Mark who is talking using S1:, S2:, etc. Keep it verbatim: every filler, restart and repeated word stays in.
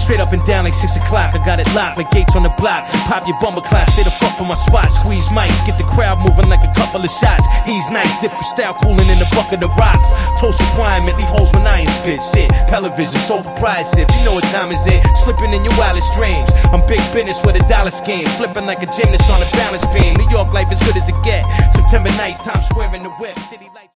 S1: Straight up and down like six o'clock. I got it locked like gates on the block. Pop your bumper class, stay the fuck from my spot. Squeeze mics, get the crowd moving like a couple of shots. He's nice, dip your style cooling in a bucket of rocks. Toast requirement, leave holes when I ain't spit. Shit, television, sole proprietorship. You know what time is it? Slipping in your wildest dreams. I'm big business with a dollar scheme. Flipping like a gymnast on a balance beam. New York life as good as it get. September nights, Times Square in the whip. City lights.